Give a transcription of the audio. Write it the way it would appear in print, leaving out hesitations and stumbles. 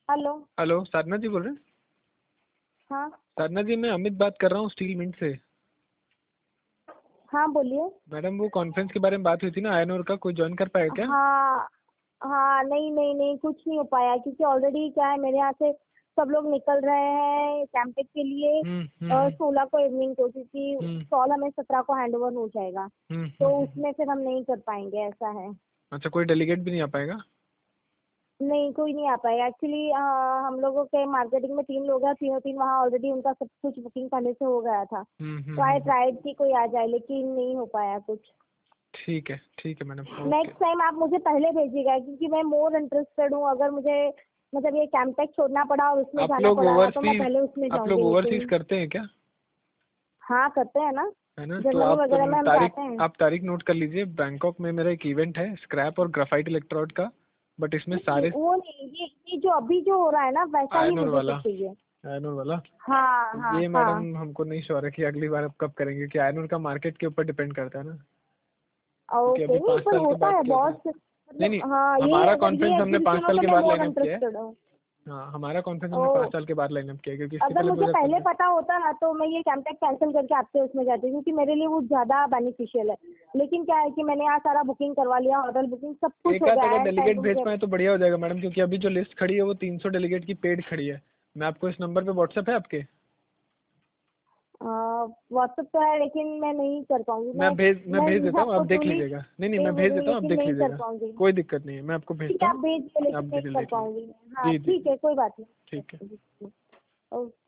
Hello. Hello, साधना जी बोल रहे हैं? हाँ साधना जी, मैं अमित बात कर रहा हूँ स्टील मिंट से। हाँ बोलिए। मैडम, वो कॉन्फ्रेंस के बारे में बात हुई थी ना, आयनोर का, कोई ज्वाइन कर पाएगा क्या? हाँ हाँ, नहीं नहीं नहीं, कुछ नहीं हो पाया क्योंकि ऑलरेडी क्या है, मेरे यहाँ से सब लोग निकल रहे हैं कैंपेन के लिए। हम्म 16 को इवनिंग को, क्योंकि हम्म स्टॉल हमें 17 को हैंड ओवर हो जाएगा। तो हम्म। उसमें फिर हम नहीं कर पाएंगे, ऐसा है। अच्छा, कोई डेलीगेट भी नहीं आ पाएगा? नहीं, कोई नहीं आ पाएगा एक्चुअली। हम लोगों के मार्केटिंग में 3 लोग हैं, तीनों तीन वहाँ ऑलरेडी उनका सब कुछ बुकिंग पहले से हो गया था। तो आई हम्म। ट्राइड कि कोई आ जाए, लेकिन नहीं हो पाया कुछ। ठीक है मैडम, ओके। नेक्स्ट टाइम आप मुझे पहले भेजिएगा, क्योंकि मैं मोर इंटरेस्टेड हूँ। अगर मुझे मतलब ये कैंपेक्स छोड़ना पड़ा और उसमें आप जाना लोग पड़ा तो मैं ओवरसीज पहले उसमें आप लोग जाऊंगी, ओवरसीज लेकिन करते हैं क्या? हाँ करते हैं ना। है ना, तो जर्मनी आप वगैरह में हम तारीख जाते हैं। आप तारीख नोट कर लीजिए। बैंकॉक में मेरा एक इवेंट है, स्क्रैप और ग्राफाइट इलेक्ट्रोड का। बट इसमें नहीं, सारे वो नहीं, ये जो अभी जो हो रहा है ना, वैसा ही आयनोर मुझे वाला कुछ चाहिए। आयनोर वाला। हाँ हाँ ये हाँ। मैडम हमको नहीं श्योर है कि अगली बार अब कब करेंगे, कि आयरन का मार्केट के ऊपर डिपेंड करता है ना। क्योंकि ओके, अभी नहीं 5 पर साल के होता बाद है क्या होता है। बहुत नहीं मतलब। नहीं, हाँ, ये हमारा अगर कॉन्फ्रेंस ये हमने दिन 5 सुनो साल तो के मैं बाद बहुत लाइनअप किया है। इंटरेस्टेड हूँ। हाँ, हमारा कॉन्फ्रेंस हमने ओ, 5 साल के बाद लाइनअप किया है, क्योंकि इसके अगर पहले मुझे पहले 2015। पता होता ना तो मैं ये कैंपेक्ट कैंसिल करके आपके उसमें जाती, क्योंकि मेरे लिए वो ज़्यादा बेनिफिशियल है। लेकिन क्या है कि मैंने यहाँ सारा बुकिंग करवा लिया, होटल बुकिंग सब कुछ एक हो आध गया अगर है, एंड टाइम डेलीगेट पे भेज मुझे पाए तो बढ़िया हो जाएगा मैडम, क्योंकि अभी जो लिस्ट खड़ी है वो 300 डेलीगेट की पेड खड़ी है। मैं आपको इस नंबर पे, व्हाट्सएप है आपके? व्हाट्सएप तो है, लेकिन मैं नहीं कर पाऊंगी। मैं मैं भेज मुझे देता हूँ, आपको आप देख ट्रूली लीजिएगा। नहीं नहीं, दे मैं भेज देता हूँ, आप लेकिन देख नहीं कर लीजिएगा। पाऊंगी। कोई दिक्कत नहीं है, मैं आपको ठीक भेजता है, आप हूँ। भेजिए, आप लेकिन नहीं डिटेल कर देख लीजिए। पाऊंगी। हाँ जी जी ठीक जी। है, कोई बात ठीक है। नहीं। ओके।